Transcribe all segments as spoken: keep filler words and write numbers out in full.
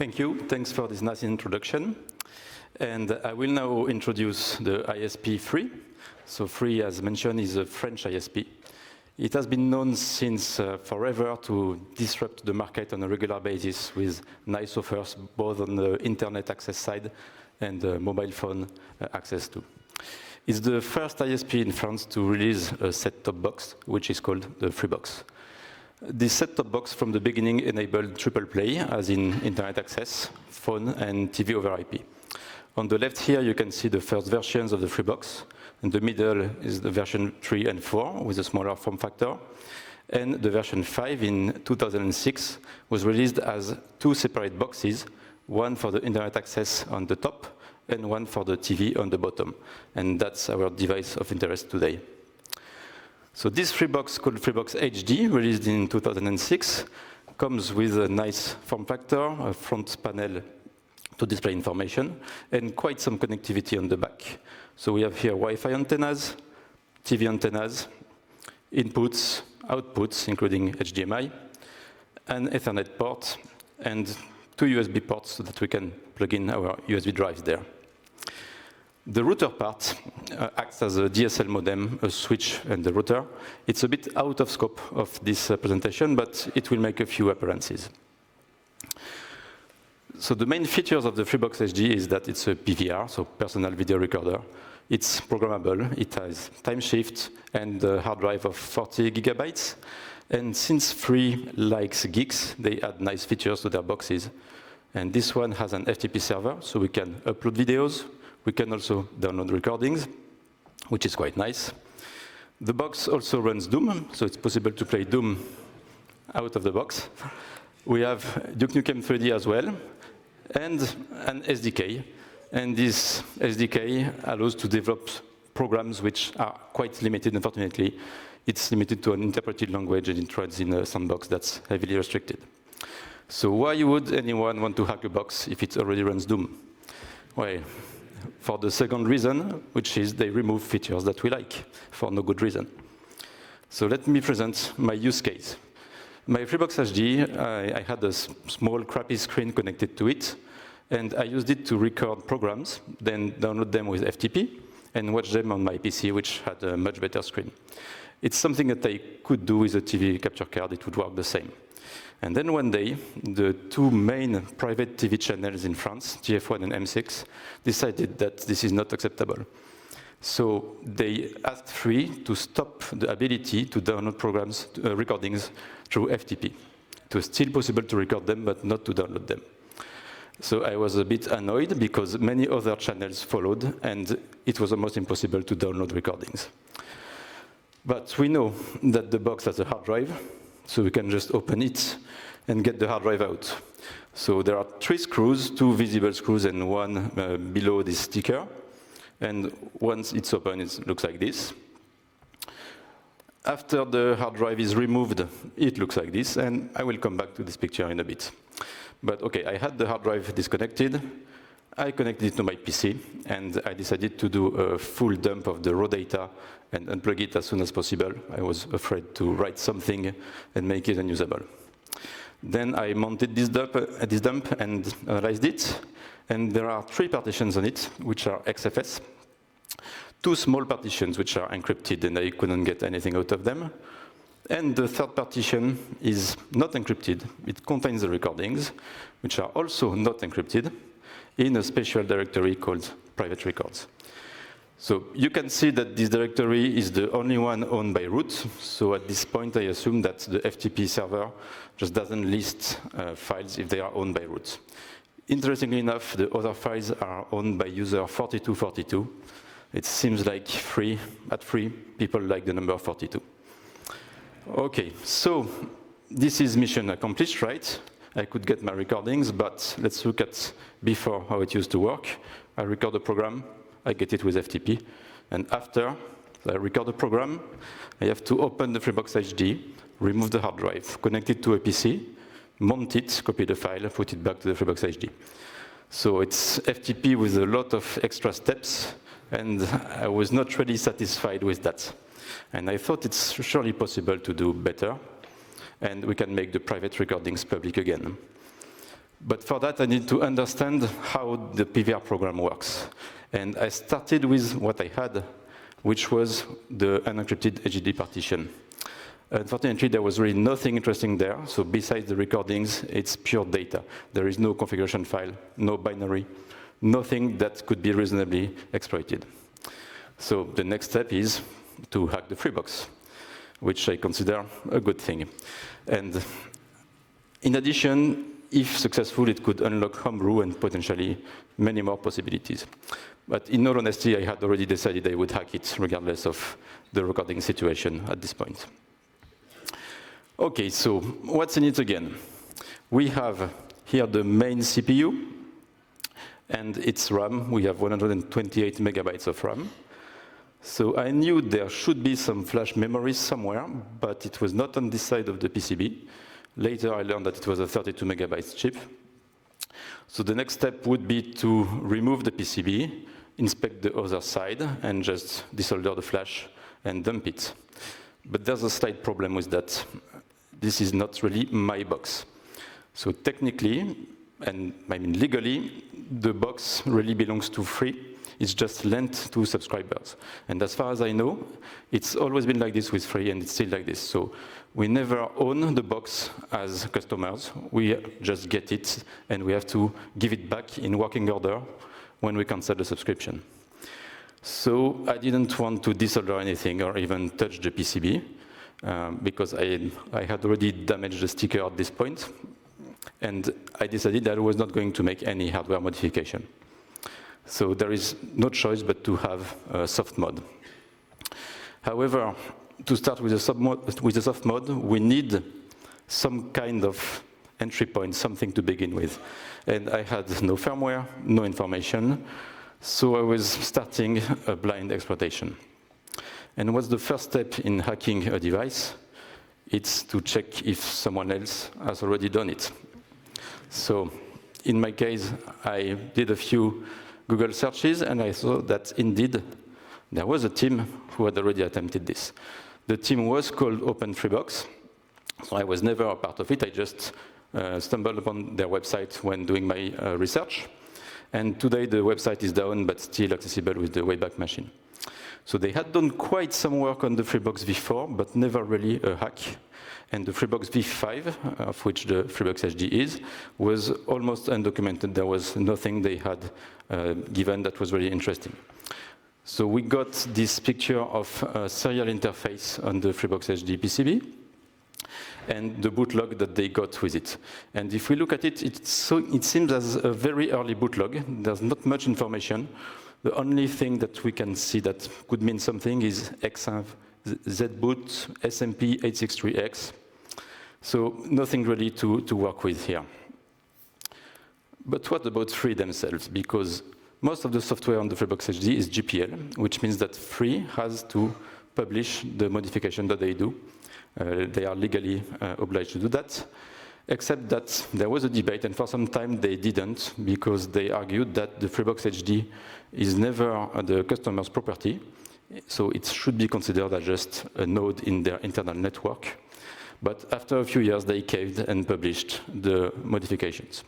Thank you. Thanks for this nice introduction. And I will now introduce the I S P Free. So Free, as mentioned, is a French I S P. It has been known since uh, forever to disrupt the market on a regular basis with nice offers, both on the internet access side and the mobile phone uh, access too. It's the first I S P in France to release a set-top box, which is called the Freebox. This set-top box from the beginning enabled triple play, as in internet access, phone, and T V over I P. On the left here, you can see the first versions of the Freebox. In the middle is the version three and four with a smaller form factor. And the version five in two thousand six was released as two separate boxes, one for the internet access on the top and one for the T V on the bottom. And that's our device of interest today. So this Freebox, called Freebox H D, released in two thousand six, comes with a nice form factor, a front panel to display information, and quite some connectivity on the back. So we have here Wi-Fi antennas, T V antennas, inputs, outputs, including H D M I, an Ethernet port, and two U S B ports so that we can plug in our U S B drives there. The router part uh, acts as a D S L modem, a switch, and the router. It's a bit out of scope of this uh, presentation, but it will make a few appearances. So the main features of the Freebox H D is that it's a P V R, so personal video recorder. It's programmable, it has time shift, and a hard drive of forty gigabytes. And since Free likes geeks, they add nice features to their boxes. And this one has an F T P server, so we can upload videos. We can also download recordings, which is quite nice. The box also runs Doom, so it's possible to play Doom out of the box. We have Duke Nukem three D as well, and an S D K. And this S D K allows to develop programs which are quite limited, unfortunately. It's limited to an interpreted language, and it runs in a sandbox that's heavily restricted. So why would anyone want to hack a box if it already runs Doom? Well, for the second reason, which is they remove features that we like, for no good reason. So let me present my use case. My Freebox H D, I, I had a small crappy screen connected to it, and I used it to record programs, then download them with F T P, and watch them on my P C, which had a much better screen. It's something that I could do with a T V capture card. It would work the same. And then one day, the two main private T V channels in France, T F one and M six, decided that this is not acceptable. So they asked Free to stop the ability to download programs, uh, recordings through F T P. It was still possible to record them, but not to download them. So I was a bit annoyed because many other channels followed, and it was almost impossible to download recordings. But we know that the box has a hard drive, so we can just open it and get the hard drive out. So there are three screws, two visible screws and one uh, below this sticker. And once it's open, it looks like this. After the hard drive is removed, it looks like this, and I will come back to this picture in a bit. But okay, I had the hard drive disconnected. I connected it to my P C, and I decided to do a full dump of the raw data and unplug it as soon as possible. I was afraid to write something and make it unusable. Then I mounted this dump, uh, this dump and analyzed it, and there are three partitions on it, which are X F S, two small partitions which are encrypted, and I couldn't get anything out of them. And the third partition is not encrypted. It contains the recordings, which are also not encrypted, in a special directory called private records. So you can see that this directory is the only one owned by root. So at this point, I assume that the F T P server just doesn't list uh, files if they are owned by root. Interestingly enough, the other files are owned by user forty-two forty-two. It seems like free, at Free, people like the number forty-two. Okay, so this is mission accomplished, right? I could get my recordings, but let's look at before how it used to work. I record a program, I get it with F T P, and after I record a program, I have to open the Freebox H D, remove the hard drive, connect it to a P C, mount it, copy the file, put it back to the Freebox H D. So it's F T P with a lot of extra steps, and I was not really satisfied with that. And I thought it's surely possible to do better, and we can make the private recordings public again. But for that, I need to understand how the P V R program works. And I started with what I had, which was the unencrypted H D D partition. Unfortunately, there was really nothing interesting there. So besides the recordings, it's pure data. There is no configuration file, no binary, nothing that could be reasonably exploited. So the next step is to hack the Freebox, which I consider a good thing. And in addition, if successful, it could unlock Homebrew and potentially many more possibilities. But in all honesty, I had already decided I would hack it regardless of the recording situation at this point. Okay, so what's in it again? We have here the main C P U and its RAM. We have one hundred twenty-eight megabytes of RAM. So I knew there should be some flash memory somewhere, but it was not on this side of the P C B. Later, I learned that it was a thirty-two megabytes chip. So the next step would be to remove the P C B, inspect the other side, and just desolder the flash and dump it. But there's a slight problem with that. This is not really my box. So technically, and I mean legally, the box really belongs to Free. It's just lent to subscribers. And as far as I know, it's always been like this with Free, and it's still like this. So we never own the box as customers. We just get it, and we have to give it back in working order when we cancel the subscription. So I didn't want to desolder anything or even touch the P C B, um, because I, I had already damaged the sticker at this point, and I decided that I was not going to make any hardware modification. So there is no choice but to have a soft mode. However, to start with a, sub -mod, with a soft mode, we need some kind of entry point, something to begin with. And I had no firmware, no information, so I was starting a blind exploitation. And what's the first step in hacking a device? It's to check if someone else has already done it. So in my case, I did a few Google searches, and I saw that indeed there was a team who had already attempted this. The team was called Open Freebox, so I was never a part of it. I just uh, stumbled upon their website when doing my uh, research. And today the website is down, but still accessible with the Wayback Machine. So they had done quite some work on the Freebox v four, but never really a hack. And the Freebox v five, of which the Freebox H D is, was almost undocumented. There was nothing they had uh, given that was really interesting. So we got this picture of a serial interface on the Freebox H D P C B, and the bootlog that they got with it. And if we look at it, it's so, it seems as a very early bootlog. There's not much information. The only thing that we can see that could mean something is xenv, zboot, S M P eight sixty-three X. So nothing really to, to work with here. But what about Free themselves? Because most of the software on the Freebox H D is G P L, which means that Free has to publish the modification that they do. Uh, they are legally uh, obliged to do that, except that there was a debate, and for some time they didn't, because they argued that the Freebox H D is never the customer's property, so it should be considered as just a node in their internal network. But after a few years, they caved and published the modifications.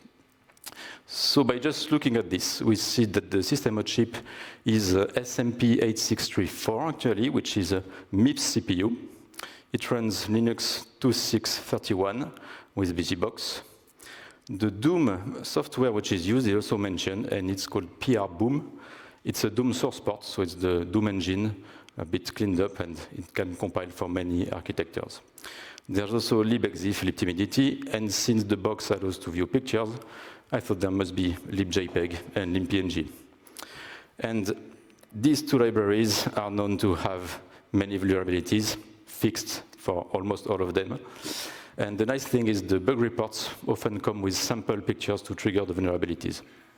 So by just looking at this, we see that the system on chip is a S M P eight six three four, actually, which is a MIPS C P U. It runs Linux two six thirty-one with BusyBox. The Doom software which is used is also mentioned, and it's called P R Boom. It's a Doom source port, so it's the Doom engine, a bit cleaned up, and it can compile for many architectures. There's also libexif, libtimidity, and since the box allows to view pictures, I thought there must be libjpeg and limpng. And these two libraries are known to have many vulnerabilities, fixed for almost all of them. And the nice thing is the bug reports often come with sample pictures to trigger the vulnerabilities.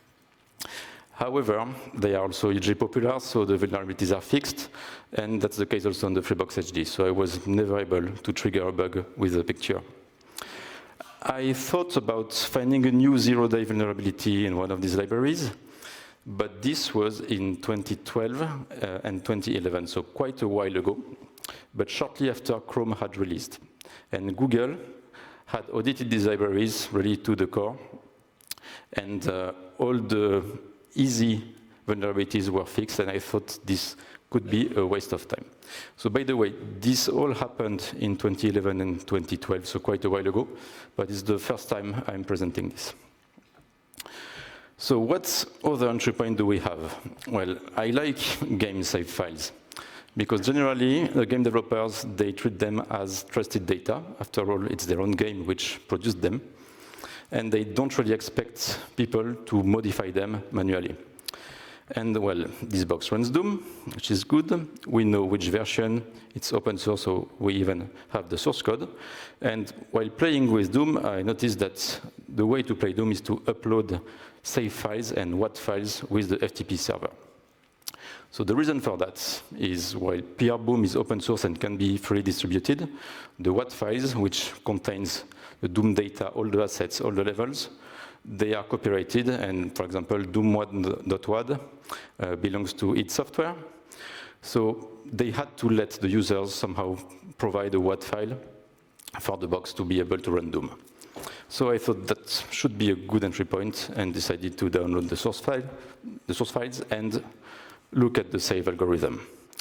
However, they are also hugely popular, so the vulnerabilities are fixed, and that's the case also on the Freebox H D, so I was never able to trigger a bug with a picture. I thought about finding a new zero-day vulnerability in one of these libraries, but this was in twenty twelve uh, and twenty eleven, so quite a while ago, but shortly after Chrome had released. And Google had audited these libraries really to the core, And uh, all the easy vulnerabilities were fixed, and I thought this could be a waste of time. So by the way, this all happened in twenty eleven and twenty twelve, so quite a while ago, but it's the first time I'm presenting this. So what other entry point do we have? Well, I like game save files, because generally the game developers, they treat them as trusted data. After all, it's their own game which produced them, and they don't really expect people to modify them manually. And well, this box runs Doom, which is good. We know which version, it's open source, so we even have the source code. And while playing with Doom, I noticed that the way to play Doom is to upload save files and W A T files with the F T P server. So the reason for that is while P R Boom is open source and can be freely distributed, the W A T files, which contains the Doom data, all the assets, all the levels, they are copyrighted, and for example, doom one dot w a d uh, belongs to id Software. So they had to let the users somehow provide a W A T file for the box to be able to run Doom. So I thought that should be a good entry point, and decided to download the source file, the source files, and look at the save algorithm.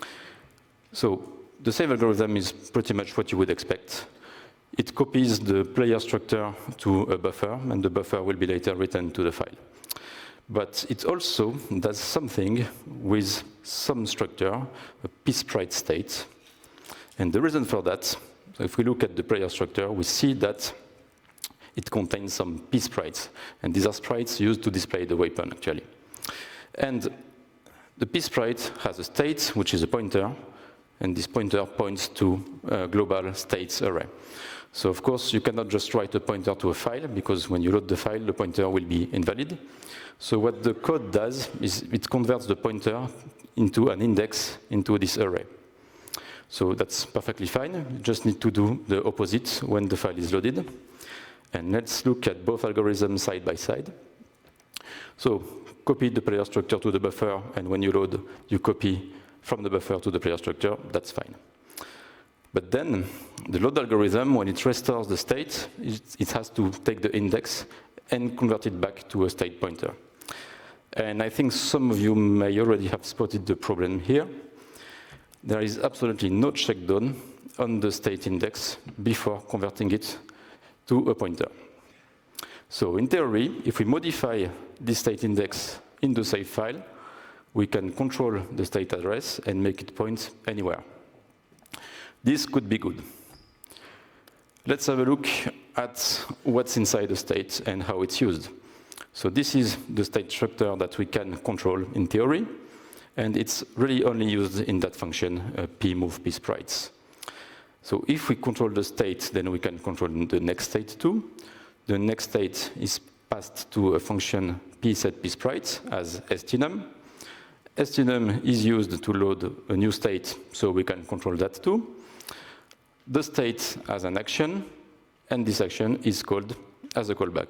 So the save algorithm is pretty much what you would expect. It copies the player structure to a buffer, and the buffer will be later written to the file. But it also does something with some structure, a psprite state. And the reason for that, so if we look at the player structure, we see that it contains some psprites. And these are sprites used to display the weapon, actually. And the psprite has a state, which is a pointer, and this pointer points to a global states array. So of course, you cannot just write a pointer to a file, because when you load the file, the pointer will be invalid. So what the code does is it converts the pointer into an index into this array. So that's perfectly fine. You just need to do the opposite when the file is loaded. And let's look at both algorithms side by side. So copy the player structure to the buffer, and when you load, you copy from the buffer to the player structure. That's fine. But then, the load algorithm, when it restores the state, it, it has to take the index and convert it back to a state pointer. And I think some of you may already have spotted the problem here. There is absolutely no check done on the state index before converting it to a pointer. So in theory, if we modify this state index in the save file, we can control the state address and make it point anywhere. This could be good. Let's have a look at what's inside the state and how it's used. So this is the state structure that we can control in theory, and it's really only used in that function, uh, pmove psprites. So if we control the state, then we can control the next state too. The next state is passed to a function psetpsprites as stnum. stnum is used to load a new state, so we can control that too. The state has an action, and this action is called as a callback.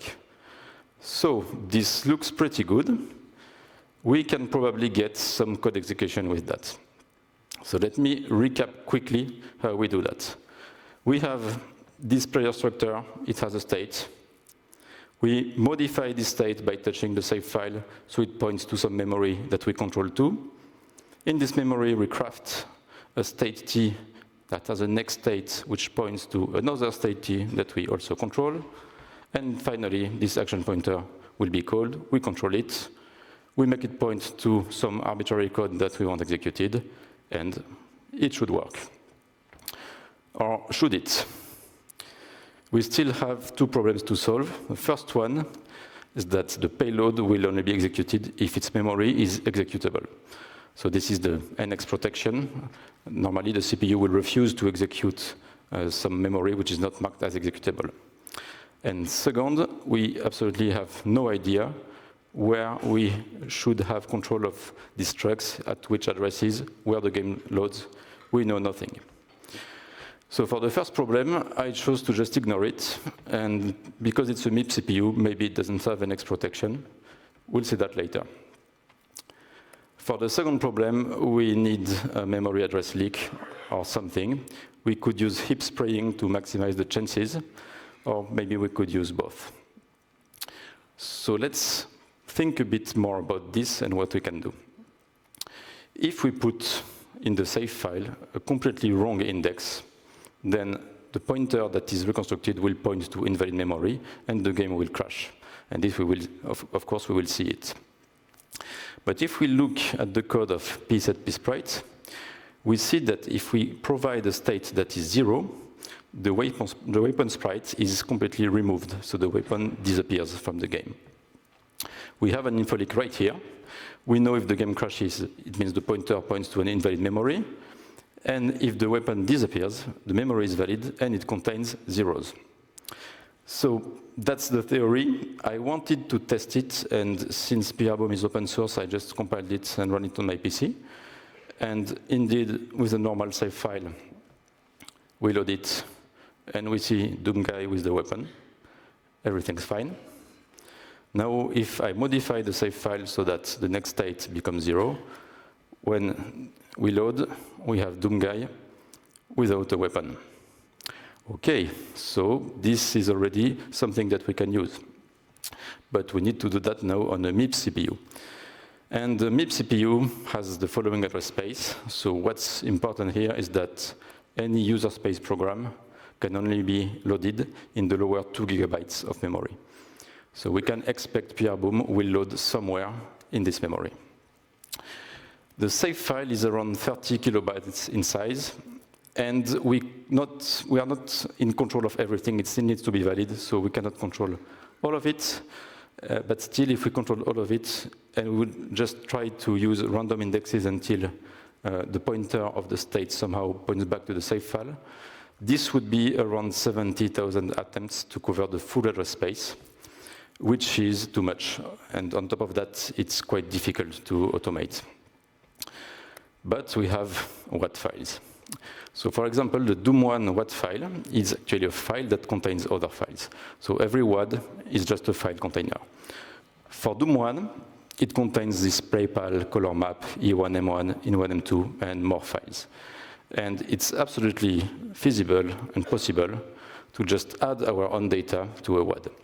So this looks pretty good. We can probably get some code execution with that. So let me recap quickly how we do that. We have this player structure. It has a state. We modify this state by touching the save file, so it points to some memory that we control too. In this memory, we craft a state T that has a next state, which points to another state T that we also control. And finally, this action pointer will be called. We control it. We make it point to some arbitrary code that we want executed, and it should work. Or should it? We still have two problems to solve. The first one is that the payload will only be executed if its memory is executable. So this is the N X protection. Normally, the C P U will refuse to execute uh, some memory which is not marked as executable. And second, we absolutely have no idea where we should have control of these structs, at which addresses, where the game loads. We know nothing. So for the first problem, I chose to just ignore it. And because it's a M I P C P U, maybe it doesn't have N X protection. We'll see that later. For the second problem, we need a memory address leak or something. We could use heap spraying to maximize the chances, or maybe we could use both. So let's think a bit more about this and what we can do. If we put in the save file a completely wrong index, then the pointer that is reconstructed will point to invalid memory, and the game will crash. And this we will, of, of course, we will see it. But if we look at the code of psetpsprite, we see that if we provide a state that is zero, the weapon, the weapon sprite is completely removed, so the weapon disappears from the game. We have an info leak right here. We know if the game crashes, it means the pointer points to an invalid memory. And if the weapon disappears, the memory is valid and it contains zeros. So that's the theory. I wanted to test it, and since PRBOM is open source, I just compiled it and run it on my P C. And indeed, with a normal save file, we load it, and we see Doomguy with the weapon. Everything's fine. Now, if I modify the save file so that the next state becomes zero, when we load, we have Doomguy without a weapon. Okay, so this is already something that we can use. But we need to do that now on a M I P C P U. And the M I P C P U has the following address space. So what's important here is that any user space program can only be loaded in the lower two gigabytes of memory. So we can expect PRBOM will load somewhere in this memory. The save file is around thirty kilobytes in size, and we, not, we are not in control of everything. It still needs to be valid, so we cannot control all of it. Uh, but still, if we control all of it, and we would just try to use random indexes until uh, the pointer of the state somehow points back to the save file, this would be around seventy thousand attempts to cover the full address space, which is too much. And on top of that, it's quite difficult to automate. But we have W A D files. So for example, the Doom one W A D file is actually a file that contains other files. So every W A D is just a file container. For Doom one, it contains this PlayPal, color map, E one M one, In one M two, and more files. And it's absolutely feasible and possible to just add our own data to a W A D.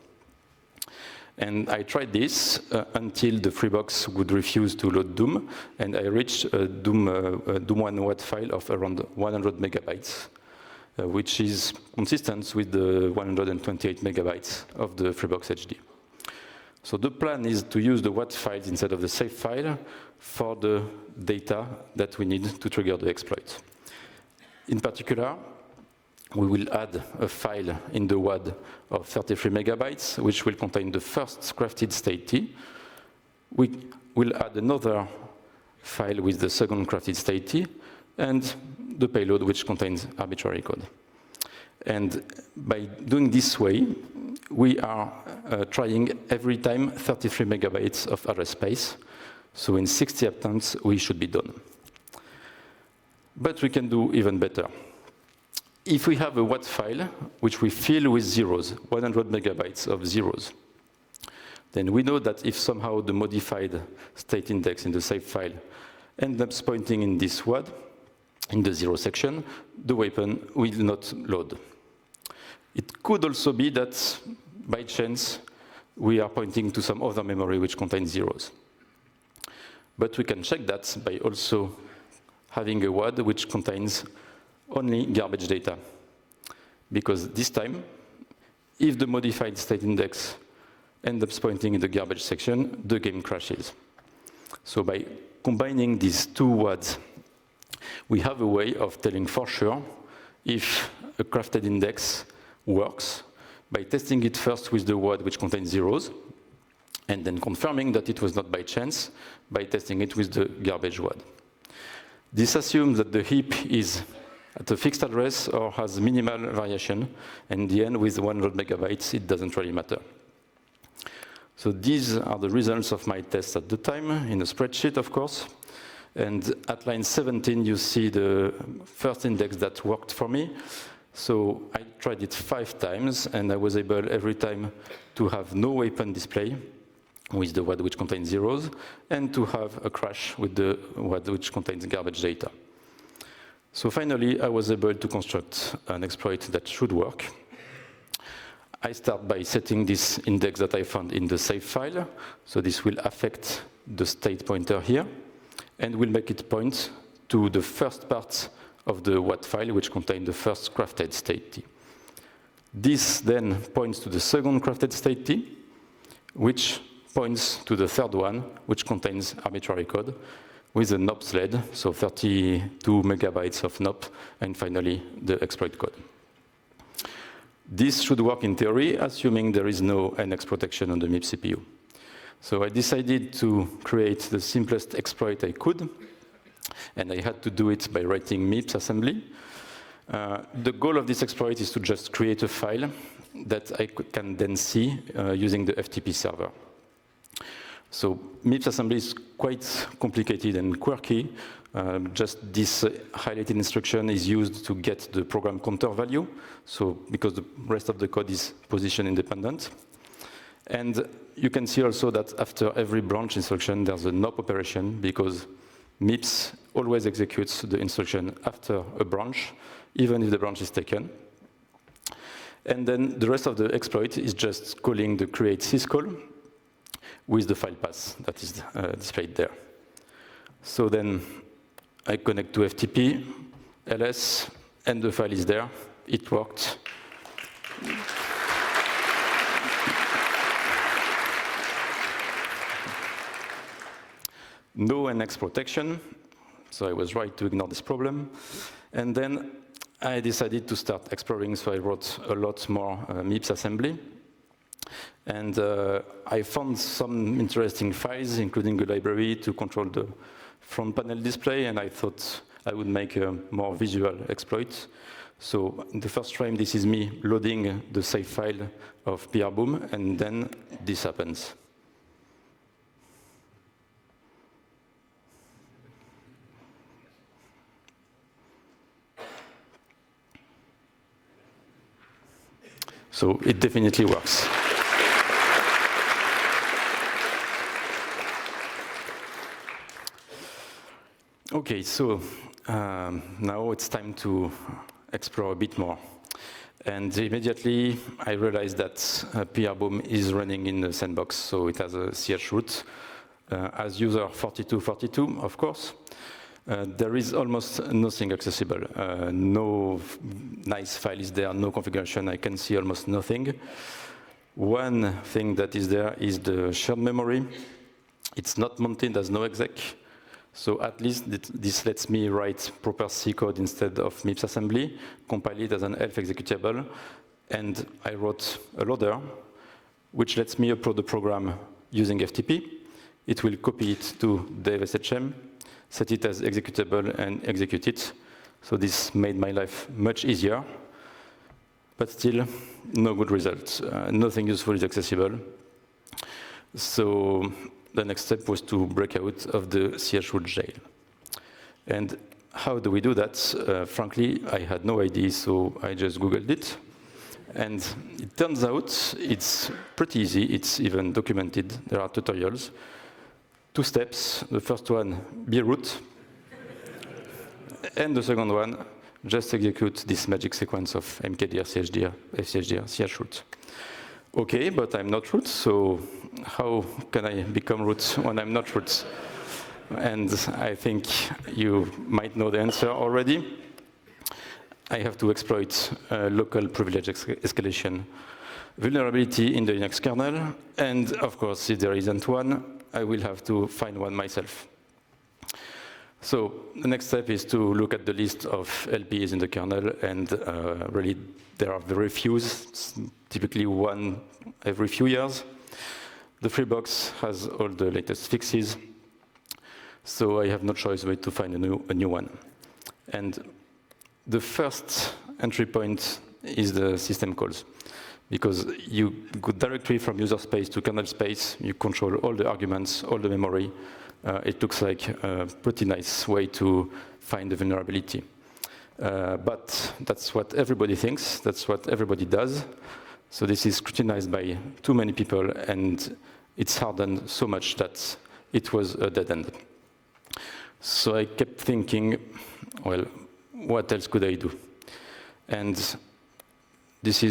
And I tried this uh, until the Freebox would refuse to load Doom, and I reached a Doom, uh, a Doom one W A D file of around one hundred megabytes, uh, which is consistent with the one hundred twenty-eight megabytes of the Freebox H D. So the plan is to use the W A D files instead of the save file for the data that we need to trigger the exploit. In particular, we will add a file in the W A D of thirty-three megabytes, which will contain the first crafted state T. We will add another file with the second crafted state T, and the payload, which contains arbitrary code. And by doing this way, we are uh, trying every time thirty-three megabytes of address space. So in sixty attempts, we should be done. But we can do even better. If we have a W A D file, which we fill with zeros, one hundred megabytes of zeros, then we know that if somehow the modified state index in the save file ends up pointing in this W A D, in the zero section, the weapon will not load. It could also be that, by chance, we are pointing to some other memory which contains zeros. But we can check that by also having a W A D which contains only garbage data. Because this time, if the modified state index ends up pointing in the garbage section, the game crashes. So by combining these two W A Ds, we have a way of telling for sure if a crafted index works by testing it first with the W A D which contains zeros, and then confirming that it was not by chance by testing it with the garbage W A D. This assumes that the heap is at a fixed address or has minimal variation, and in the end, with one hundred megabytes, it doesn't really matter. So these are the results of my test at the time, in a spreadsheet, of course. And at line seventeen, you see the first index that worked for me. So I tried it five times, and I was able every time to have no weapon display with the W A D which contains zeros, and to have a crash with the W A D which contains garbage data. So finally, I was able to construct an exploit that should work. I start by setting this index that I found in the save file. So this will affect the state pointer here, and will make it point to the first part of the W A T file, which contains the first crafted state T. This then points to the second crafted state T, which points to the third one, which contains arbitrary code with a N O P sled, so thirty-two megabytes of N O P, and finally the exploit code. This should work in theory, assuming there is no N X protection on the MIPS C P U. So I decided to create the simplest exploit I could, and I had to do it by writing MIPS assembly. Uh, the goal of this exploit is to just create a file that I can then see uh, using the F T P server. So MIPS assembly is quite complicated and quirky. Uh, just this uh, highlighted instruction is used to get the program counter value, so because the rest of the code is position independent. And you can see also that after every branch instruction, there's a N O P operation, because MIPS always executes the instruction after a branch, even if the branch is taken. And then the rest of the exploit is just calling the create syscall with the file path that is uh, displayed there. So then I connect to F T P, L S, and the file is there. It worked. No N X protection, so I was right to ignore this problem. And then I decided to start exploring, so I wrote a lot more uh, MIPS assembly. And uh, I found some interesting files, including a library to control the front panel display, and I thought I would make a more visual exploit. So in the first frame, this is me loading the save file of P R Boom, and then this happens. So it definitely works. Okay, so um, now it's time to explore a bit more. And immediately I realized that uh, P R Boom is running in the sandbox, so it has a C H root. Uh, as user forty-two forty-two, of course, uh, there is almost nothing accessible. Uh, no nice file is there, no configuration, I can see almost nothing. One thing that is there is the shared memory. It's not mounted as no exec. So at least this lets me write proper C code instead of MIPS assembly, compile it as an Elf executable, and I wrote a loader, which lets me upload the program using F T P. It will copy it to dev S H M, set it as executable, and execute it. So this made my life much easier, but still no good results. Uh, nothing useful is accessible. So the next step was to break out of the C H root jail. And how do we do that? Uh, frankly, I had no idea, so I just Googled it. And it turns out it's pretty easy. It's even documented. There are tutorials. Two steps. The first one, be root. And the second one, just execute this magic sequence of mkdir, chdr, fchdr, chroot. Okay, but I'm not root, so how can I become root when I'm not root? And I think you might know the answer already. I have to exploit uh, local privilege escalation vulnerability in the Linux kernel. And of course, if there isn't one, I will have to find one myself. So the next step is to look at the list of L Ps in the kernel, and uh, really there are very few, typically one every few years. The Freebox has all the latest fixes, so I have no choice but to find a new, a new one. And the first entry point is the system calls, because you go directly from user space to kernel space, you control all the arguments, all the memory. Uh, it looks like a pretty nice way to find the vulnerability. Uh, but that's what everybody thinks, that's what everybody does. So this is scrutinized by too many people, and it's hardened so much that it was a dead end. So I kept thinking, well, what else could I do? And this is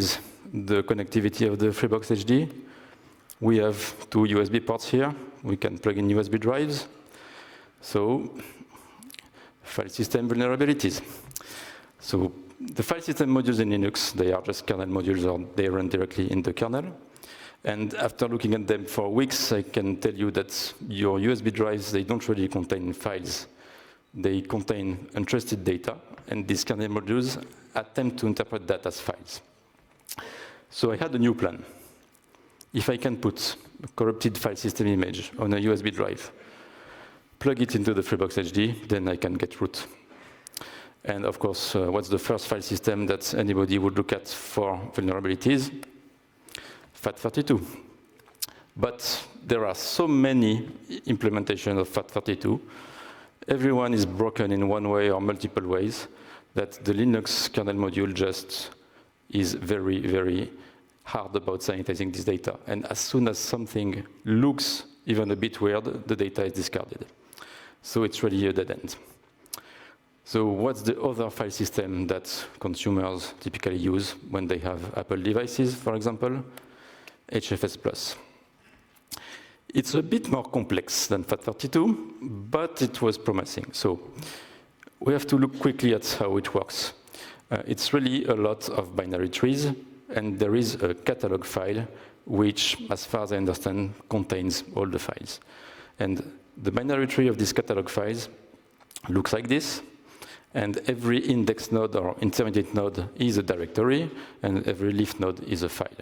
the connectivity of the Freebox H D. We have two U S B ports here. We can plug in U S B drives. So, file system vulnerabilities. So, the file system modules in Linux, they are just kernel modules, or they run directly in the kernel. And after looking at them for weeks, I can tell you that your U S B drives, they don't really contain files. They contain untrusted data, and these kernel modules attempt to interpret that as files. So I had a new plan. If I can put a corrupted file system image on a U S B drive, plug it into the Freebox H D, then I can get root. And of course, uh, what's the first file system that anybody would look at for vulnerabilities? FAT thirty-two. But there are so many implementations of FAT thirty-two. Everyone is broken in one way or multiple ways, that the Linux kernel module just is very, very hard about sanitizing this data. And as soon as something looks even a bit weird, the data is discarded. So it's really a dead end. So what's the other file system that consumers typically use when they have Apple devices, for example? H F S plus. It's a bit more complex than FAT thirty-two, but it was promising. So we have to look quickly at how it works. Uh, it's really a lot of binary trees, and there is a catalog file which, as far as I understand, contains all the files. And the binary tree of these catalog files looks like this. And every index node or intermediate node is a directory, and every leaf node is a file.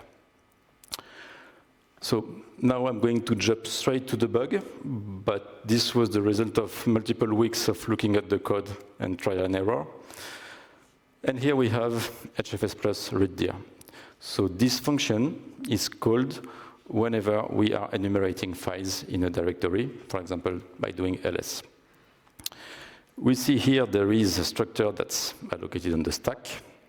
So now I'm going to jump straight to the bug, but this was the result of multiple weeks of looking at the code and trial and error. And here we have H F S plus readdir. So this function is called whenever we are enumerating files in a directory, for example, by doing ls. We see here there is a structure that's allocated on the stack.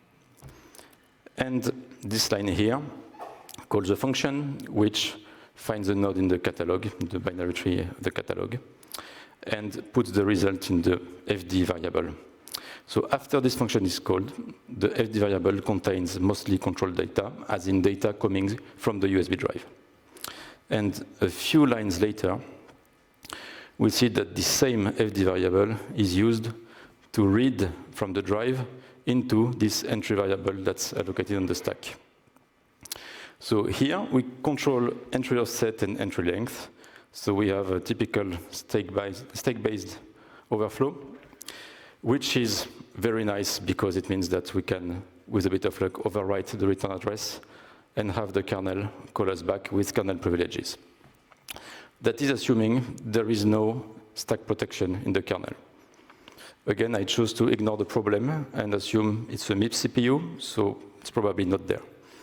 And this line here calls a function which finds a node in the catalog, the binary tree of the catalog, and puts the result in the F D variable. So after this function is called, the F D variable contains mostly control data, as in data coming from the U S B drive. And a few lines later, we see that the same F D variable is used to read from the drive into this entry variable that's allocated on the stack. So here we control entry offset and entry length. So we have a typical stake-based stake-based overflow, which is very nice because it means that we can, with a bit of luck, overwrite the return address and have the kernel call us back with kernel privileges. That is assuming there is no stack protection in the kernel. Again, I chose to ignore the problem and assume it's a MIPS C P U, so it's probably not there.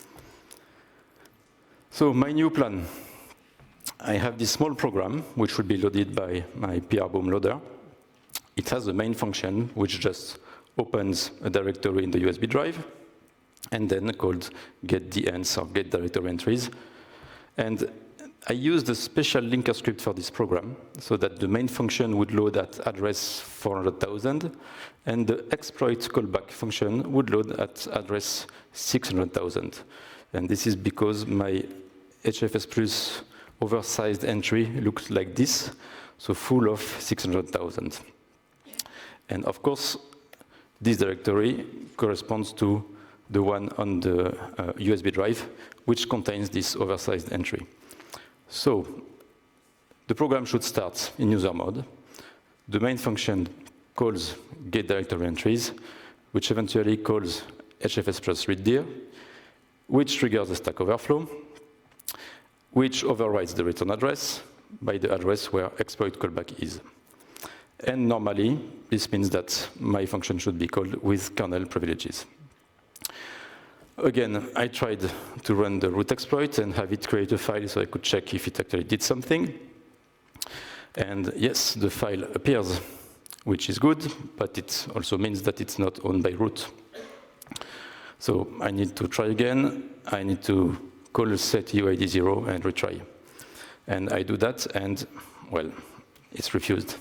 So my new plan. I have this small program, which will be loaded by my P R Boom loader. It has a main function, which just opens a directory in the U S B drive, and then called getDents or getDirectory entries. And I used a special linker script for this program, so that the main function would load at address four hundred thousand, and the exploit callback function would load at address six hundred thousand. And this is because my H F S Plus oversized entry looks like this, so full of six hundred thousand. And of course, this directory corresponds to the one on the uh, U S B drive, which contains this oversized entry. So the program should start in user mode. The main function calls getDirectory entries, which eventually calls H F S plus readdir, which triggers the stack overflow, which overrides the return address by the address where exploit callback is. And normally, this means that my function should be called with kernel privileges. Again, I tried to run the root exploit and have it create a file so I could check if it actually did something. And yes, the file appears, which is good, but it also means that it's not owned by root. So I need to try again. I need to call set U I D zero and retry. And I do that, and, well, it's refused.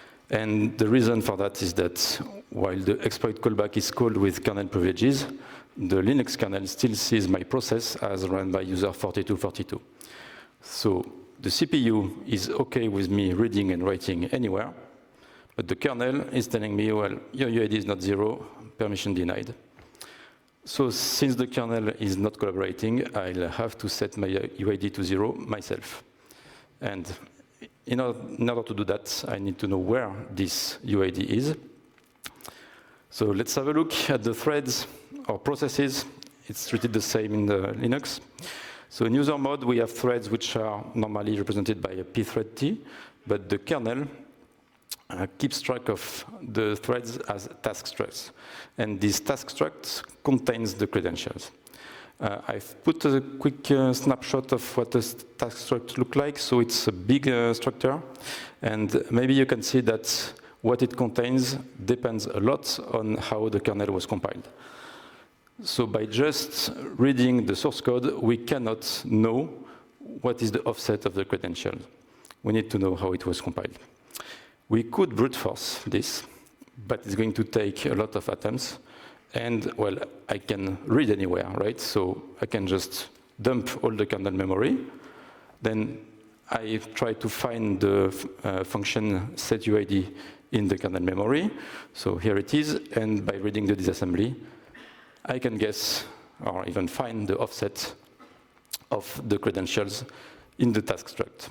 And the reason for that is that while the exploit callback is called with kernel privileges, the Linux kernel still sees my process as run by user forty-two forty-two. So the C P U is OK with me reading and writing anywhere, but the kernel is telling me, well, your U I D is not zero, permission denied. So since the kernel is not collaborating, I'll have to set my U I D to zero myself. And in order, in order to do that, I need to know where this U I D is. So let's have a look at the threads or processes. It's treated the same in the Linux. So in user mode, we have threads which are normally represented by a pthread T, but the kernel uh, keeps track of the threads as task structs. And this task struct contains the credentials. Uh, I've put a quick uh, snapshot of what a task struct looks like. So it's a big uh, structure. And maybe you can see that what it contains depends a lot on how the kernel was compiled. So by just reading the source code, we cannot know what is the offset of the credential. We need to know how it was compiled. We could brute force this, but it's going to take a lot of attempts. And, well, I can read anywhere, right? So I can just dump all the kernel memory. Then I try to find the uh, function setUID in the kernel memory. So here it is. And by reading the disassembly, I can guess or even find the offset of the credentials in the task struct.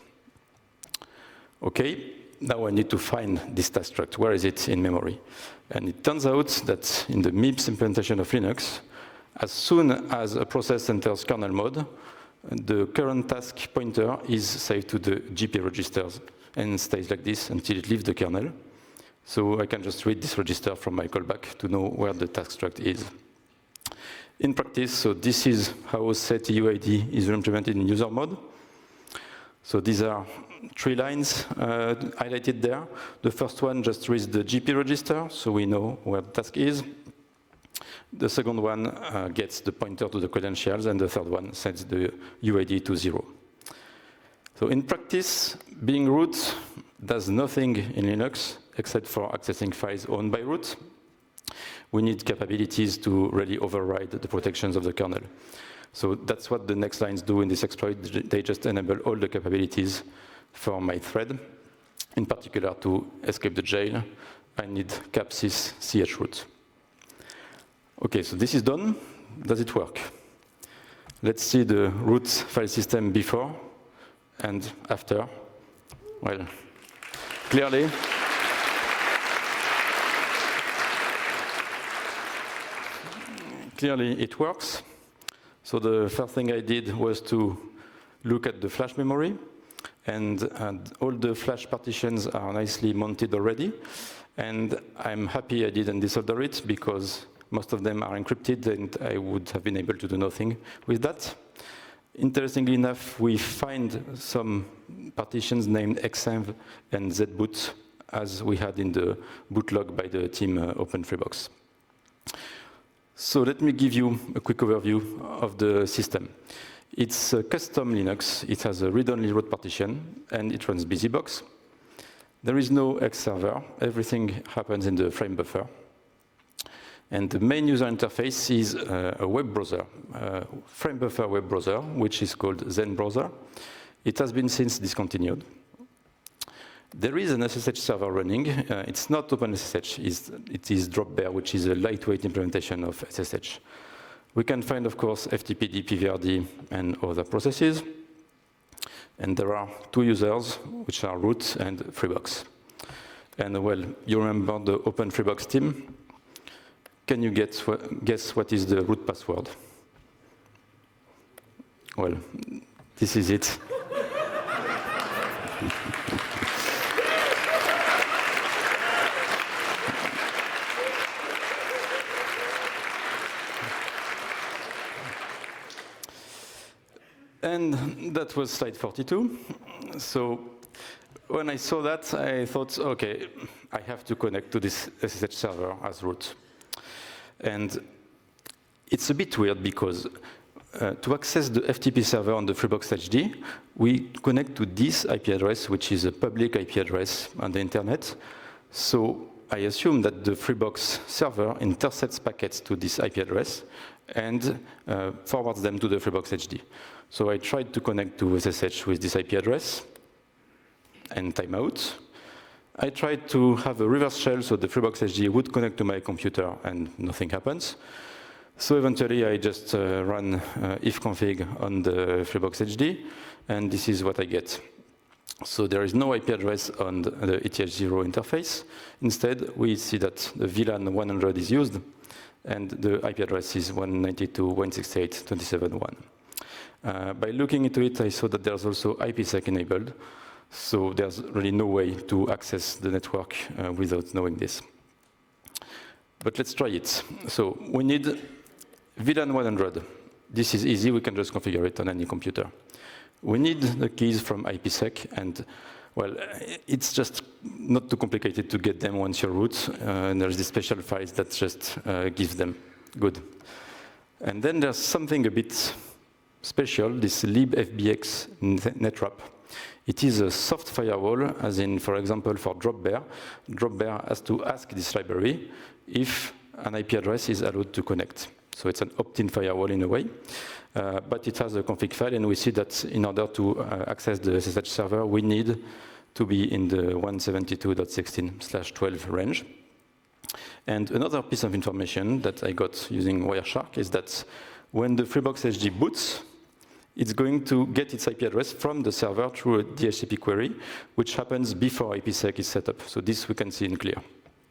OK, now I need to find this task struct. Where is it in memory? And it turns out that in the M I P S implementation of Linux, as soon as a process enters kernel mode, the current task pointer is saved to the G P registers and stays like this until it leaves the kernel. So I can just read this register from my callback to know where the task struct is. In practice, so this is how setUID is implemented in user mode. So these are three lines uh, highlighted there. The first one just reads the G P register, so we know where the task is. The second one uh, gets the pointer to the credentials, and the third one sets the U I D to zero. So in practice, being root does nothing in Linux except for accessing files owned by root. We need capabilities to really override the protections of the kernel. So that's what the next lines do in this exploit. They just enable all the capabilities for my thread. In particular, to escape the jail, I need capsys chroot. OK, so this is done. Does it work? Let's see the root file system before and after. Well, clearly, clearly it works. So the first thing I did was to look at the flash memory. And, and all the flash partitions are nicely mounted already. And I'm happy I didn't disorder it, because most of them are encrypted, and I would have been able to do nothing with that. Interestingly enough, we find some partitions named xenv and zboot, as we had in the bootlog by the team uh, OpenFreebox. So let me give you a quick overview of the system. It's a custom Linux. It has a read-only root partition, and it runs BusyBox. There is no X server. Everything happens in the frame buffer. And the main user interface is uh, a web browser, a frame buffer web browser, which is called Zen Browser. It has been since discontinued. There is an S S H server running. Uh, it's not OpenSSH. It's, it is Dropbear, which is a lightweight implementation of S S H. We can find, of course, F T P D, P V R D, and other processes. And there are two users, which are root and Freebox. And, well, you remember the OpenFreebox team. Can you get, guess what is the root password? Well, this is it. And that was slide forty-two. So when I saw that, I thought, OK, I have to connect to this S S H server as root. And it's a bit weird, because uh, to access the F T P server on the Freebox H D, we connect to this I P address, which is a public I P address on the internet. So I assume that the Freebox server intercepts packets to this I P address and uh, forwards them to the Freebox H D. So I tried to connect to S S H with this I P address and timeout. I tried to have a reverse shell so the Freebox H D would connect to my computer and nothing happens. So eventually I just uh, run uh, ifconfig on the Freebox H D, and this is what I get. So there is no I P address on the, the E T H zero interface. Instead, we see that the V LAN one hundred is used, and the I P address is one ninety-two dot one sixty-eight dot twenty-seven dot one. Uh, by looking into it, I saw that there's also IPsec enabled. So there's really no way to access the network uh, without knowing this. But let's try it. So we need V LAN one hundred. This is easy, we can just configure it on any computer. We need the keys from IPsec, and well, it's just not too complicated to get them once you root. Uh, and there's this special files that just uh, gives them. Good. And then there's something a bit special, this libfbx netrap. It is a soft firewall, as in, for example, for Dropbear. Dropbear has to ask this library if an I P address is allowed to connect. So it's an opt-in firewall in a way. Uh, but it has a config file, and we see that in order to uh, access the S S H server, we need to be in the one seventy-two dot sixteen slash twelve range. And another piece of information that I got using Wireshark is that when the Freebox H D boots, it's going to get its I P address from the server through a D H C P query, which happens before IPsec is set up. So this we can see in clear.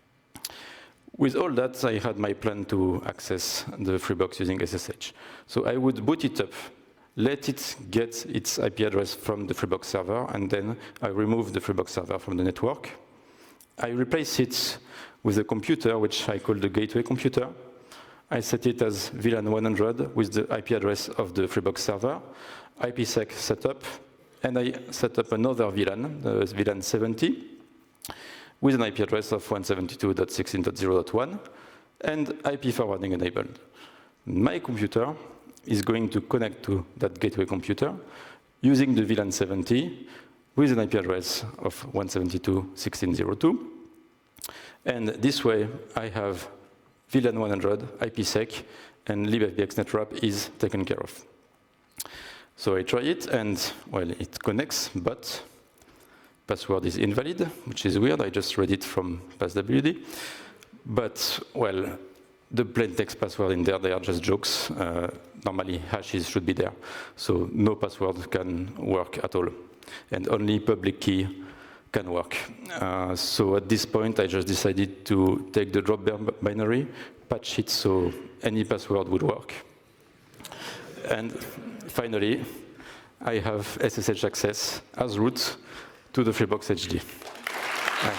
With all that, I had my plan to access the Freebox using S S H. So I would boot it up, let it get its I P address from the Freebox server, and then I remove the Freebox server from the network. I replace it with a computer, which I call the gateway computer. I set it as V LAN one hundred with the I P address of the Freebox server, IPsec setup, and I set up another V LAN, the V LAN seventy, with an I P address of one seventy-two dot sixteen dot zero dot one, and I P forwarding enabled. My computer is going to connect to that gateway computer using the V LAN seventy with an I P address of one seventy-two dot sixteen dot zero dot two. And this way, I have V LAN one hundred, IPsec, and libfbx netrap is taken care of. So I try it, and, well, it connects, but password is invalid, which is weird. I just read it from passwd. But, well, the plain text password in there, they are just jokes. Uh, normally, hashes should be there. So no password can work at all. And only public key can work. Uh, so at this point, I just decided to take the Dropbear binary, patch it so any password would work. And finally, I have S S H access as root to the Freebox H D. Right.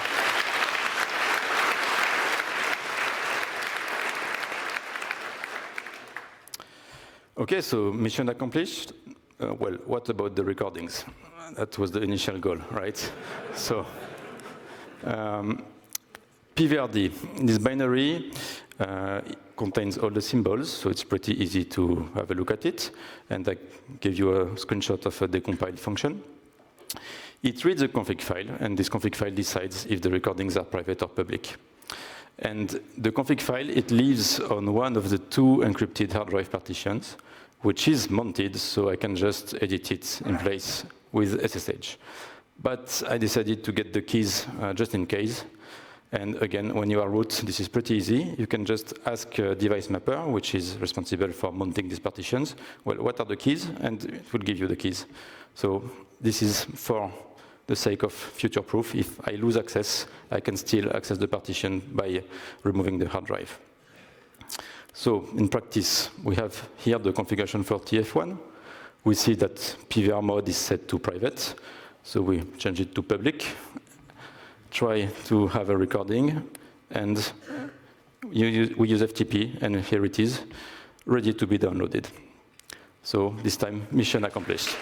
Okay, so mission accomplished. Uh, well, what about the recordings? That was the initial goal, right? So, um, P V R D, this binary uh, contains all the symbols, so it's pretty easy to have a look at it. And I gave you a screenshot of a decompiled function. It reads a config file, and this config file decides if the recordings are private or public. And the config file, it lives on one of the two encrypted hard drive partitions, which is mounted, so I can just edit it in place with S S H. But I decided to get the keys uh, just in case. And again, when you are root, this is pretty easy. You can just ask a device mapper, which is responsible for mounting these partitions, well, what are the keys? And it will give you the keys. So this is for the sake of future proof. If I lose access, I can still access the partition by removing the hard drive. So in practice, we have here the configuration for T F one. We see that P V R mode is set to private, so we change it to public. Try to have a recording, and you use, we use F T P, and here it is, ready to be downloaded. So this time, mission accomplished.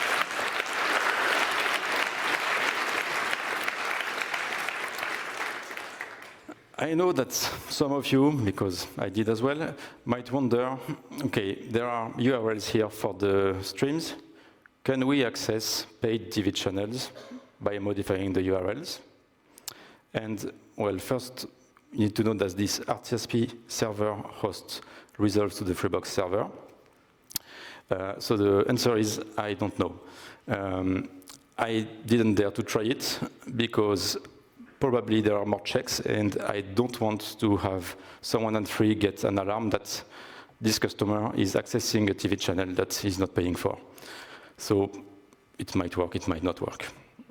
I know that some of you, because I did as well, might wonder, okay, there are U R Ls here for the streams. Can we access paid T V channels by modifying the U R Ls? And, well, first, you need to know that this R T S P server hosts results to the Freebox server. Uh, so the answer is, I don't know. Um, I didn't dare to try it because probably there are more checks, and I don't want to have someone on free get an alarm that this customer is accessing a T V channel that he's not paying for. So it might work, it might not work.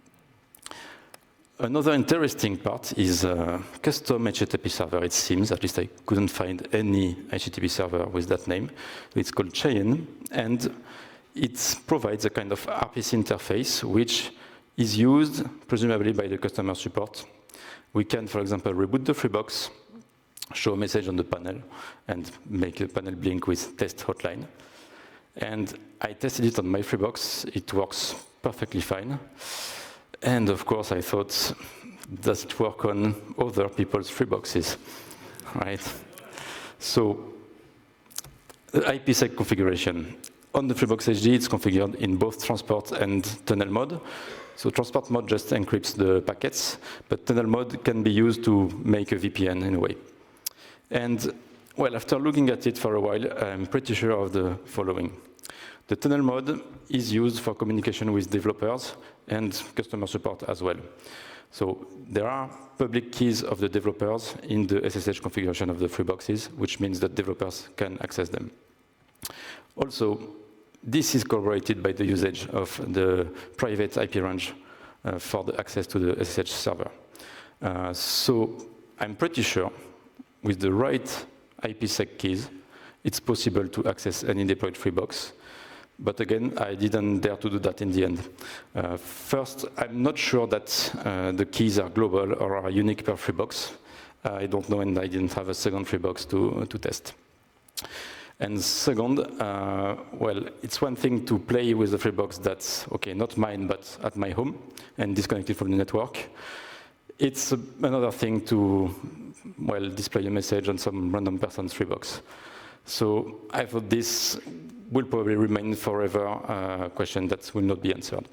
Another interesting part is uh, custom H T T P server, it seems. At least I couldn't find any H T T P server with that name. It's called Cheyenne, and it provides a kind of R P C interface which is used presumably by the customer support. We can, for example, reboot the Freebox, show a message on the panel, and make a panel blink with test hotline. And I tested it on my Freebox. It works perfectly fine. And of course, I thought, does it work on other people's Freeboxes, right? So, the IPsec configuration. On the Freebox H D, it's configured in both transport and tunnel mode. So transport mode just encrypts the packets, but tunnel mode can be used to make a V P N in a way. And, well, after looking at it for a while, I'm pretty sure of the following. The tunnel mode is used for communication with developers and customer support as well. So there are public keys of the developers in the S S H configuration of the Freeboxes, which means that developers can access them. Also, this is corroborated by the usage of the private I P range uh, for the access to the S S H server. Uh, so I'm pretty sure with the right IPsec keys, it's possible to access any deployed Freebox. But again, I didn't dare to do that in the end. Uh, first, I'm not sure that uh, the keys are global or are unique per Freebox. Uh, I don't know, and I didn't have a second Freebox to, to test. And second, uh, well, it's one thing to play with a Freebox that's, okay, not mine, but at my home, and disconnected from the network. It's uh, another thing to, well, display a message on some random person's Freebox. So I thought this will probably remain forever a question that will not be answered.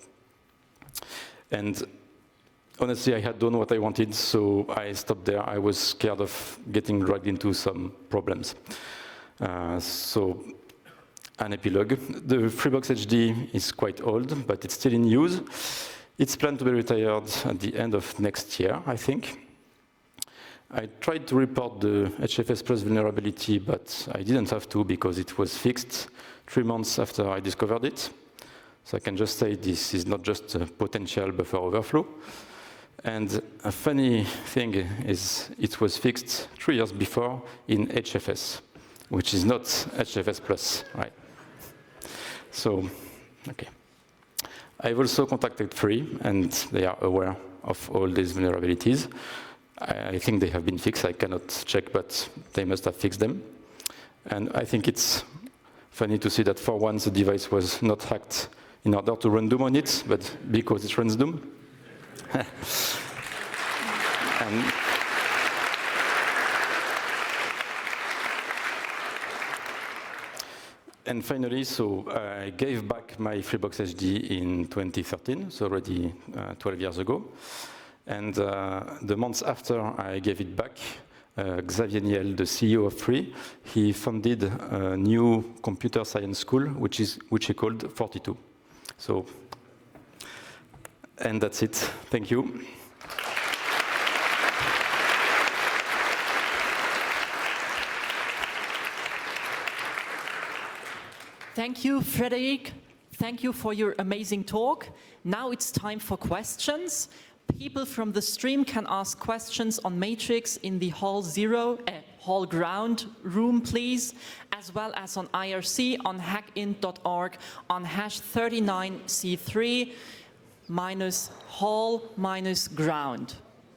And honestly, I had done what I wanted, so I stopped there. I was scared of getting dragged into some problems. Uh, so, an epilogue. The Freebox H D is quite old, but it's still in use. It's planned to be retired at the end of next year, I think. I tried to report the H F S Plus vulnerability, but I didn't have to because it was fixed three months after I discovered it. So I can just say this is not just a potential buffer overflow. And a funny thing is it was fixed three years before in H F S, which is not H F S Plus, right? So, okay. I've also contacted Free, and they are aware of all these vulnerabilities. I think they have been fixed. I cannot check, but they must have fixed them. And I think it's funny to see that for once the device was not hacked in order to run Doom on it, but because it runs Doom. and, and finally, so I gave back my Freebox H D in twenty thirteen, so already uh, twelve years ago. And uh, the months after I gave it back, uh, Xavier Niel, the C E O of Free, he funded a new computer science school, which is which he called forty-two. So, and that's it. Thank you. Thank you, Frederic. Thank you for your amazing talk. Now it's time for questions. People from the stream can ask questions on Matrix in the Hall Zero, uh, Hall Ground room, please, as well as on I R C on hackint dot org on hash thirty-nine C three minus Hall minus Ground.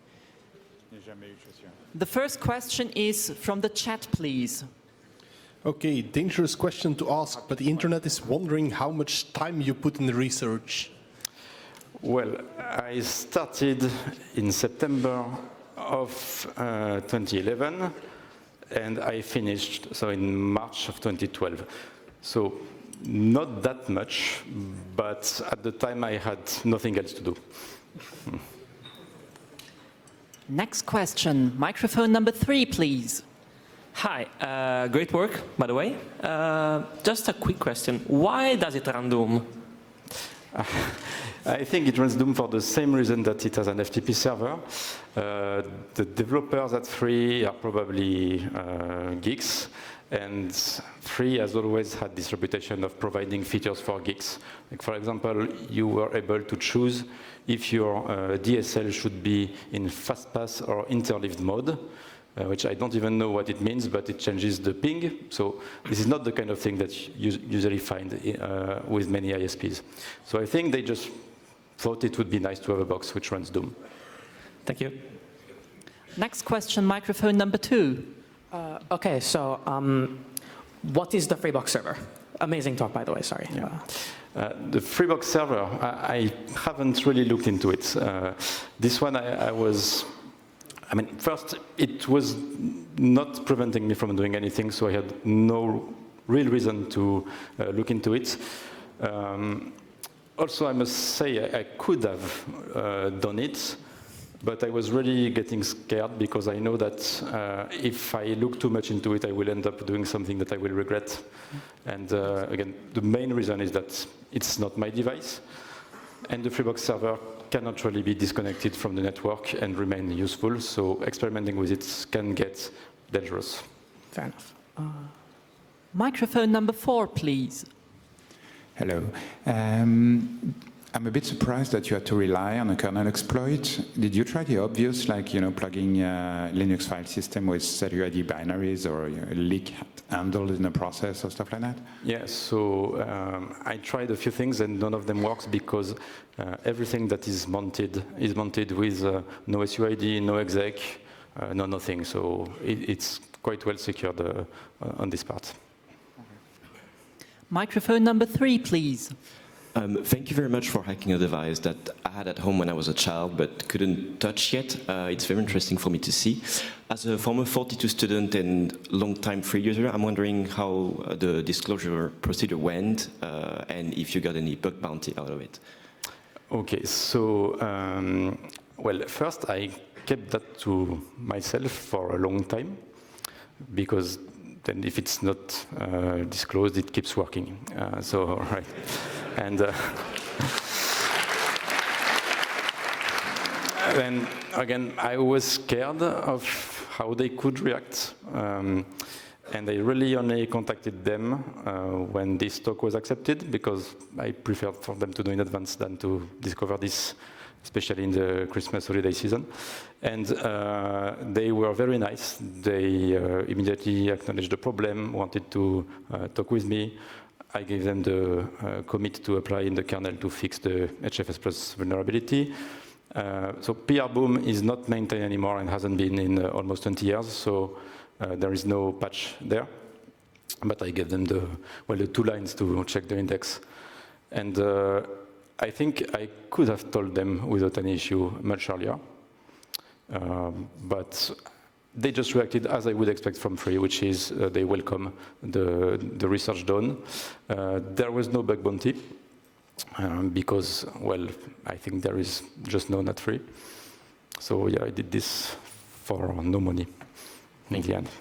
The first question is from the chat, please. Okay, dangerous question to ask, but the internet is wondering how much time you put in the research. Well, I started in September of uh, twenty eleven, and I finished, so in March of twenty twelve. So not that much, but at the time I had nothing else to do. Next question, microphone number three, please. Hi, uh, great work, by the way. Uh, just a quick question. Why does it run Doom? Uh, I think it runs Doom for the same reason that it has an F T P server. Uh, the developers at Free are probably uh, geeks, and Free has always had this reputation of providing features for geeks. Like, for example, you were able to choose if your uh, D S L should be in fastpass or interleaved mode, uh, which I don't even know what it means, but it changes the ping. So this is not the kind of thing that you usually find uh, with many I S Ps. So I think they just thought it would be nice to have a box which runs Doom. Thank you. Next question, microphone number two. Uh, okay, so um, what is the Freebox server? Amazing talk, by the way, sorry. Yeah. Uh, the Freebox server, I, I haven't really looked into it. Uh, this one I, I was, I mean, first, it was not preventing me from doing anything, so I had no real reason to uh, look into it. Um, also, I must say, I, I could have uh, done it, but I was really getting scared because I know that uh, if I look too much into it, I will end up doing something that I will regret. And uh, again, the main reason is that it's not my device, and the Freebox server cannot really be disconnected from the network and remain useful, so experimenting with it can get dangerous. Fair enough. Uh, microphone number four, please. Hello. Um, I'm a bit surprised that you had to rely on a kernel exploit. Did you try the obvious, like, you know, plugging a Linux file system with Z U I D binaries or you know, a leak handled in a process or stuff like that? Yes, so um, I tried a few things and none of them works because uh, everything that is mounted is mounted with uh, no S U I D, no exec, uh, no nothing. So it, it's quite well secured uh, on this part. Microphone number three, please. Um, thank you very much for hacking a device that I had at home when I was a child but couldn't touch yet. Uh, it's very interesting for me to see. As a former forty-two student and long-time free user, I'm wondering how uh, the disclosure procedure went uh, and if you got any bug bounty out of it. Okay, so, um, well, first I kept that to myself for a long time because then if it's not uh, disclosed, it keeps working. Uh, so, right. And uh, then again, I was scared of how they could react. Um, and I really only contacted them uh, when this talk was accepted because I preferred for them to do in advance than to discover this, especially in the Christmas holiday season. And uh, they were very nice. They uh, immediately acknowledged the problem, wanted to uh, talk with me. I gave them the uh, commit to apply in the kernel to fix the H F S Plus vulnerability. Uh, so P R Boom is not maintained anymore and hasn't been in uh, almost twenty years, so uh, there is no patch there. But I gave them the, well, the two lines to check the index. And uh, I think I could have told them without any issue much earlier. Um, but they just reacted as I would expect from Free, which is uh, they welcome the, the research done. Uh, there was no bug bounty um, because, well, I think there is just no net Free. So yeah, I did this for no money in the end.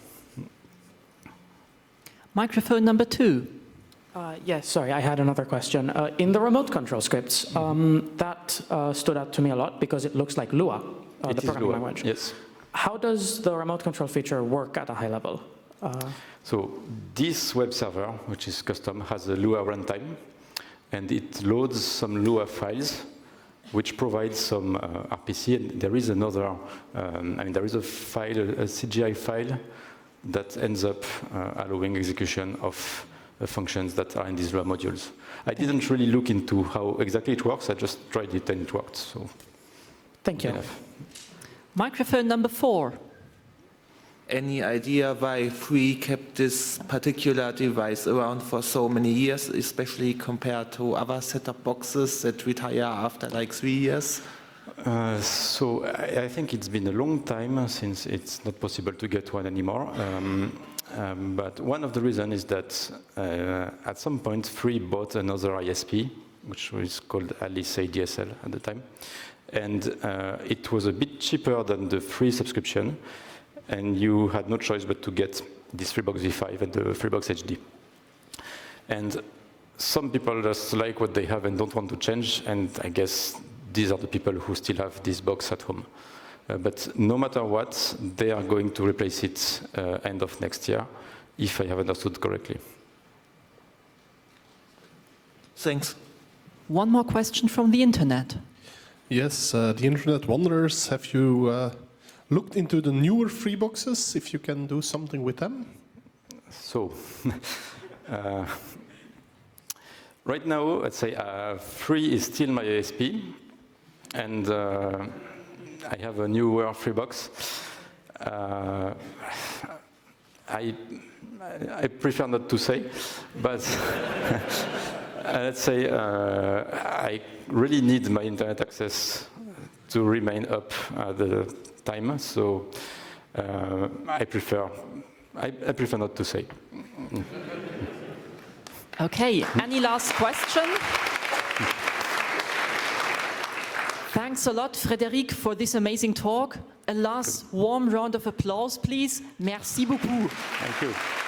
Microphone number two. Uh, yes, sorry, I had another question. Uh, in the remote control scripts, um, that uh, stood out to me a lot because it looks like Lua, uh, It the is programming Lua, language. yes. How does the remote control feature work at a high level? Uh, So this web server, which is custom, has a Lua runtime, and it loads some Lua files, which provides some uh, R P C. And there is another, um, I mean, there is a file, a C G I file, that ends up uh, allowing execution of uh, functions that are in these Lua modules. I didn't really look into how exactly it works. I just tried it and it worked. So Thank you. enough. Microphone number four. Any idea why Free kept this particular device around for so many years, especially compared to other set-top boxes that retire after like three years? Uh, so I, I think it's been a long time since it's not possible to get one anymore. Um, um, but one of the reasons is that uh, at some point Free bought another I S P, which was called Alice A D S L at the time. and uh, it was a bit cheaper than the free subscription, and you had no choice but to get this Freebox V five and the Freebox H D. And some people just like what they have and don't want to change, and I guess these are the people who still have this box at home. Uh, but no matter what, they are going to replace it uh, end of next year, if I have understood correctly. Thanks. One more question from the internet. Yes, uh, the Internet Wanderers, have you uh, looked into the newer Freeboxes, if you can do something with them? So, uh, right now, let's say uh, free is still my A S P, and uh, I have a newer Freebox. Uh, I, I prefer not to say, but Uh, let's say uh, I really need my internet access to remain up at the time, so uh, I prefer I, I prefer not to say. Okay, any last question? Thanks a lot, Frédéric, for this amazing talk. A last warm round of applause, please. Merci beaucoup. Thank you.